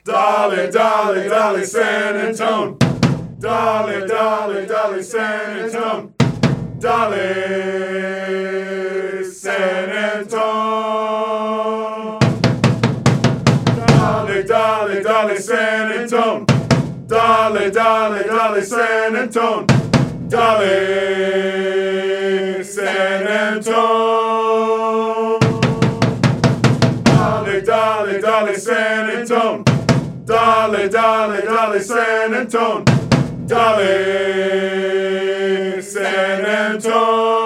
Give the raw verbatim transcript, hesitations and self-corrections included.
Dolly, Dolly, Dolly, San Antone. Dolly, Dolly, Dolly, San Antone. Dolly, San Antone. Dolly, Dolly, Dolly, San Antone. Dolly, Dolly, Dolly, San Antone. Dolly, San Antone. Dolly, Dolly, Dolly, San Antone. Dolly, Dolly, Dolly, San Antone. Dolly, San Antone.